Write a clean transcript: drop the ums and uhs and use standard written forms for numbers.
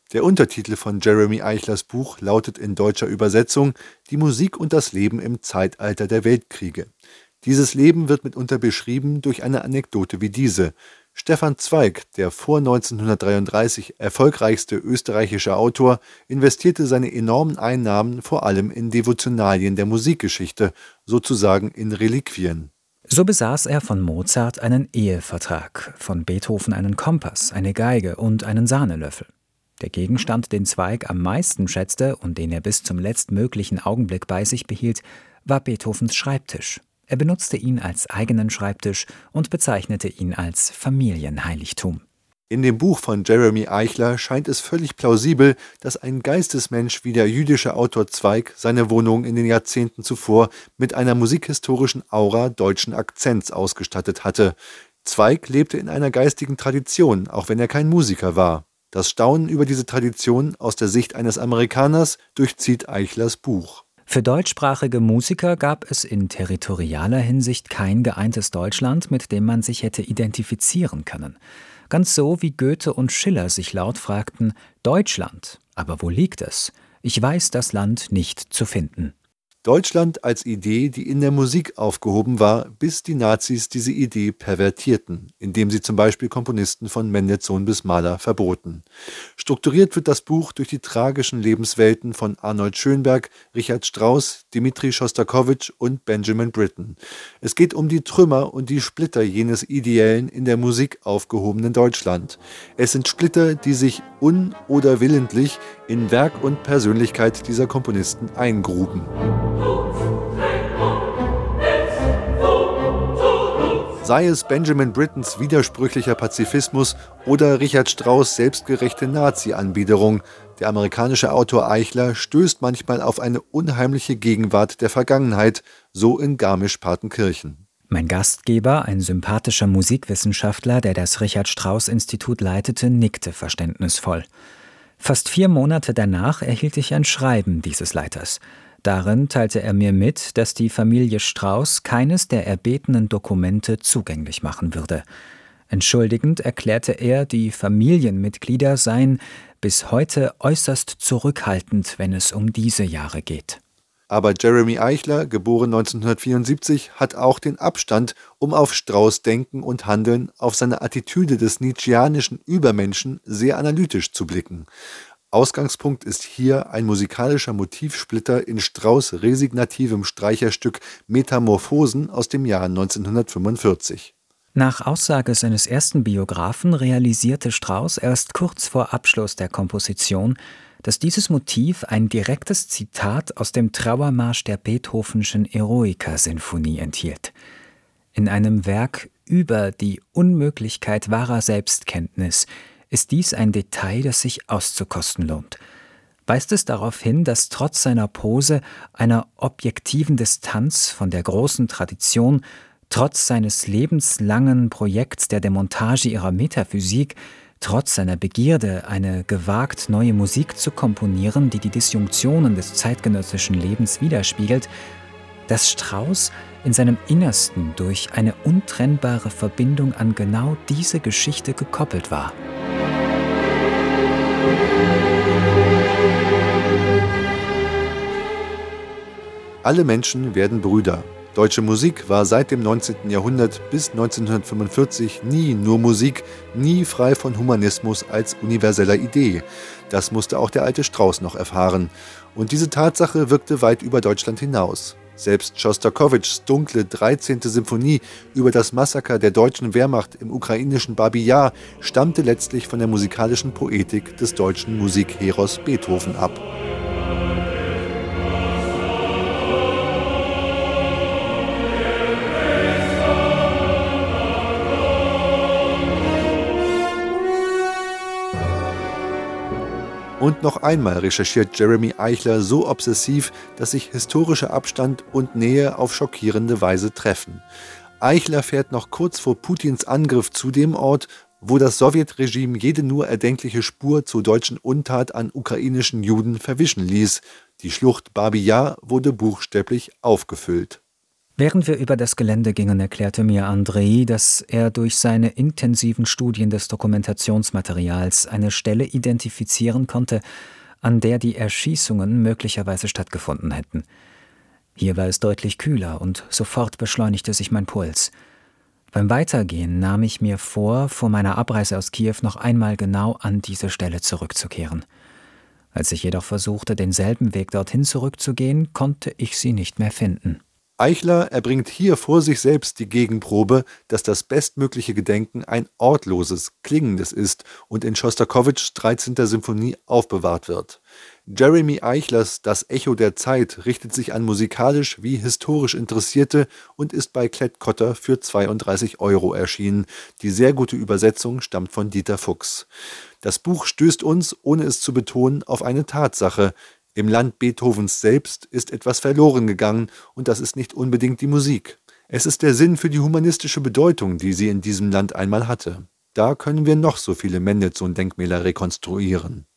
Der Untertitel von Jeremy Eichlers Buch lautet in deutscher Übersetzung »Die Musik und das Leben im Zeitalter der Weltkriege«. Dieses Leben wird mitunter beschrieben durch eine Anekdote wie diese: Stefan Zweig, der vor 1933 erfolgreichste österreichische Autor, investierte seine enormen Einnahmen vor allem in Devotionalien der Musikgeschichte, sozusagen in Reliquien. So besaß er von Mozart einen Ehevertrag, von Beethoven einen Kompass, eine Geige und einen Sahnelöffel. Der Gegenstand, den Zweig am meisten schätzte und den er bis zum letztmöglichen Augenblick bei sich behielt, war Beethovens Schreibtisch. Er benutzte ihn als eigenen Schreibtisch und bezeichnete ihn als Familienheiligtum. In dem Buch von Jeremy Eichler scheint es völlig plausibel, dass ein Geistesmensch wie der jüdische Autor Zweig seine Wohnung in den Jahrzehnten zuvor mit einer musikhistorischen Aura deutschen Akzents ausgestattet hatte. Zweig lebte in einer geistigen Tradition, auch wenn er kein Musiker war. Das Staunen über diese Tradition aus der Sicht eines Amerikaners durchzieht Eichlers Buch. Für deutschsprachige Musiker gab es in territorialer Hinsicht kein geeintes Deutschland, mit dem man sich hätte identifizieren können. Ganz so wie Goethe und Schiller sich laut fragten: Deutschland, aber wo liegt es? Ich weiß das Land nicht zu finden. Deutschland als Idee, die in der Musik aufgehoben war, bis die Nazis diese Idee pervertierten, indem sie zum Beispiel Komponisten von Mendelssohn bis Mahler verboten. Strukturiert wird das Buch durch die tragischen Lebenswelten von Arnold Schönberg, Richard Strauss, Dmitri Schostakowitsch und Benjamin Britten. Es geht um die Trümmer und die Splitter jenes ideellen, in der Musik aufgehobenen Deutschland. Es sind Splitter, die sich oder willentlich in Werk und Persönlichkeit dieser Komponisten eingruben. Sei es Benjamin Brittens widersprüchlicher Pazifismus oder Richard Strauss' selbstgerechte Nazi-Anbiederung, der amerikanische Autor Eichler stößt manchmal auf eine unheimliche Gegenwart der Vergangenheit, so in Garmisch-Partenkirchen. Mein Gastgeber, ein sympathischer Musikwissenschaftler, der das Richard-Strauss-Institut leitete, nickte verständnisvoll. Fast 4 Monate danach erhielt ich ein Schreiben dieses Leiters. Darin teilte er mir mit, dass die Familie Strauss keines der erbetenen Dokumente zugänglich machen würde. Entschuldigend erklärte er, die Familienmitglieder seien bis heute äußerst zurückhaltend, wenn es um diese Jahre geht. Aber Jeremy Eichler, geboren 1974, hat auch den Abstand, um auf Strauss' Denken und Handeln, auf seine Attitüde des nietzscheanischen Übermenschen sehr analytisch zu blicken. Ausgangspunkt ist hier ein musikalischer Motivsplitter in Strauss' resignativem Streicherstück Metamorphosen aus dem Jahr 1945. Nach Aussage seines ersten Biografen realisierte Strauss erst kurz vor Abschluss der Komposition, dass dieses Motiv ein direktes Zitat aus dem Trauermarsch der Beethovenschen Eroica-Sinfonie enthielt. In einem Werk über die Unmöglichkeit wahrer Selbstkenntnis ist dies ein Detail, das sich auszukosten lohnt. Weist es darauf hin, dass trotz seiner Pose, einer objektiven Distanz von der großen Tradition, trotz seines lebenslangen Projekts der Demontage ihrer Metaphysik, trotz seiner Begierde, eine gewagt neue Musik zu komponieren, die die Disjunktionen des zeitgenössischen Lebens widerspiegelt, dass Strauss in seinem Innersten durch eine untrennbare Verbindung an genau diese Geschichte gekoppelt war. Alle Menschen werden Brüder. Deutsche Musik war seit dem 19. Jahrhundert bis 1945 nie nur Musik, nie frei von Humanismus als universeller Idee. Das musste auch der alte Strauss noch erfahren. Und diese Tatsache wirkte weit über Deutschland hinaus. Selbst Schostakowitschs dunkle 13. Symphonie über das Massaker der deutschen Wehrmacht im ukrainischen Babi Jar stammte letztlich von der musikalischen Poetik des deutschen Musikheros Beethoven ab. Und noch einmal recherchiert Jeremy Eichler so obsessiv, dass sich historischer Abstand und Nähe auf schockierende Weise treffen. Eichler fährt noch kurz vor Putins Angriff zu dem Ort, wo das Sowjetregime jede nur erdenkliche Spur zur deutschen Untat an ukrainischen Juden verwischen ließ. Die Schlucht Babi Jar wurde buchstäblich aufgefüllt. Während wir über das Gelände gingen, erklärte mir Andrei, dass er durch seine intensiven Studien des Dokumentationsmaterials eine Stelle identifizieren konnte, an der die Erschießungen möglicherweise stattgefunden hätten. Hier war es deutlich kühler und sofort beschleunigte sich mein Puls. Beim Weitergehen nahm ich mir vor meiner Abreise aus Kiew noch einmal genau an diese Stelle zurückzukehren. Als ich jedoch versuchte, denselben Weg dorthin zurückzugehen, konnte ich sie nicht mehr finden. Eichler erbringt hier vor sich selbst die Gegenprobe, dass das bestmögliche Gedenken ein ortloses, klingendes ist und in Schostakowitschs 13. Symphonie aufbewahrt wird. Jeremy Eichlers Das Echo der Zeit richtet sich an musikalisch wie historisch Interessierte und ist bei Klett-Cotta für 32 € erschienen. Die sehr gute Übersetzung stammt von Dieter Fuchs. Das Buch stößt uns, ohne es zu betonen, auf eine Tatsache: Im Land Beethovens selbst ist etwas verloren gegangen, und das ist nicht unbedingt die Musik. Es ist der Sinn für die humanistische Bedeutung, die sie in diesem Land einmal hatte. Da können wir noch so viele Mendelssohn-Denkmäler rekonstruieren.